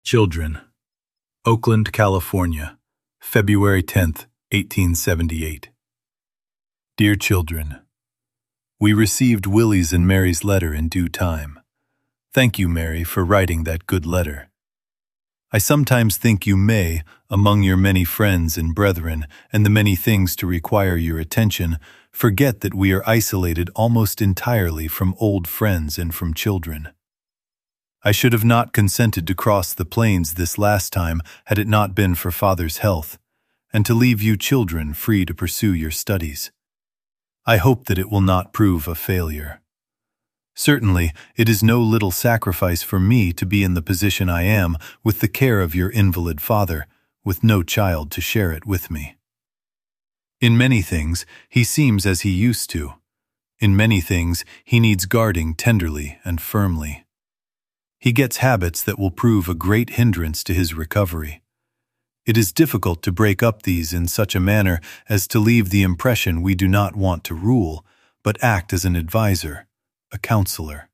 Children. Oakland, California, February 10th, 1878. Dear children, we received Willie's and Mary's letter in due time. Thank you, Mary, for writing that good letter. I sometimes think you may, among your many friends and brethren and the many things to require your attention, forget that we are isolated almost entirely from old friends and from children. I should have not consented to cross the plains this last time had it not been for Father's health, and to leave you children free to pursue your studies. I hope that it will not prove a failure. Certainly, it is no little sacrifice for me to be in the position I am with the care of your invalid father, with no child to share it with me. In many things, he seems as he used to. In many things, he needs guarding tenderly and firmly. He gets habits that will prove a great hindrance to his recovery. It is difficult to break up these in such a manner as to leave the impression we do not want to rule, but act as an advisor, a counselor.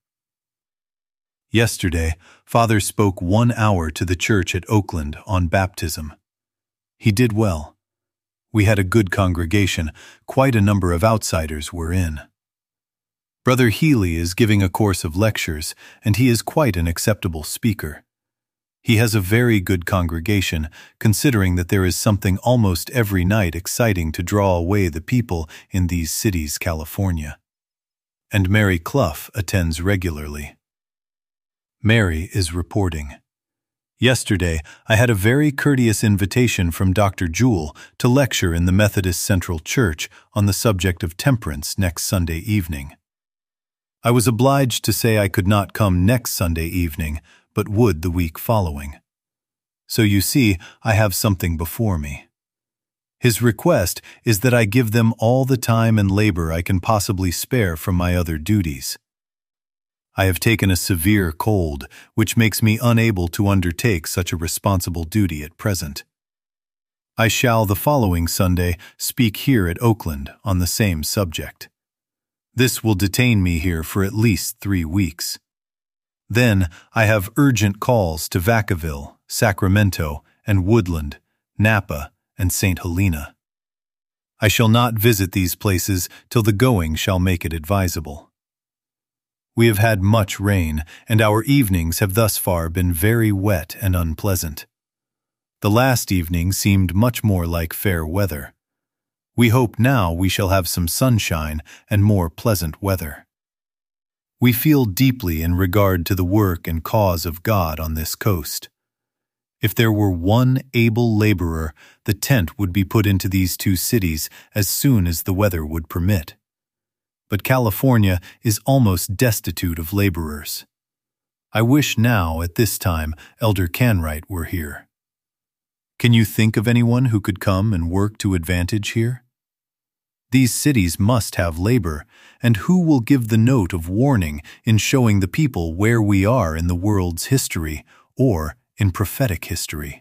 Yesterday, Father spoke 1 hour to the church at Oakland on baptism. He did well. We had a good congregation. Quite a number of outsiders were in. Brother Healy is giving a course of lectures, and he is quite an acceptable speaker. He has a very good congregation, considering that there is something almost every night exciting to draw away the people in these cities, California. And Mary Clough attends regularly. Mary is reporting. Yesterday, I had a very courteous invitation from Dr. Jewell to lecture in the Methodist Central Church on the subject of temperance next Sunday evening. I was obliged to say I could not come next Sunday evening, but would the week following. So you see, I have something before me. His request is that I give them all the time and labor I can possibly spare from my other duties. I have taken a severe cold, which makes me unable to undertake such a responsible duty at present. I shall the following Sunday speak here at Oakland on the same subject. This will detain me here for at least 3 weeks. Then I have urgent calls to Vacaville, Sacramento, and Woodland, Napa, and St. Helena. I shall not visit these places till the going shall make it advisable. We have had much rain, and our evenings have thus far been very wet and unpleasant. The last evening seemed much more like fair weather. We hope now we shall have some sunshine and more pleasant weather. We feel deeply in regard to the work and cause of God on this coast. If there were one able laborer, the tent would be put into these 2 cities as soon as the weather would permit. But California is almost destitute of laborers. I wish now, at this time, Elder Canright were here. Can you think of anyone who could come and work to advantage here? These cities must have labor, and who will give the note of warning in showing the people where we are in the world's history or in prophetic history?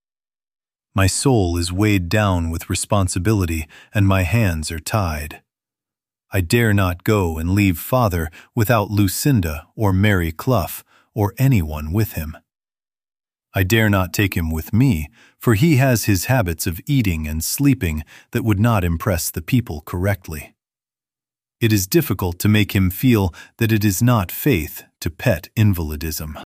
My soul is weighed down with responsibility, and my hands are tied. I dare not go and leave Father without Lucinda or Mary Clough or anyone with him. I dare not take him with me, for he has his habits of eating and sleeping that would not impress the people correctly. It is difficult to make him feel that it is not faith to pet invalidism.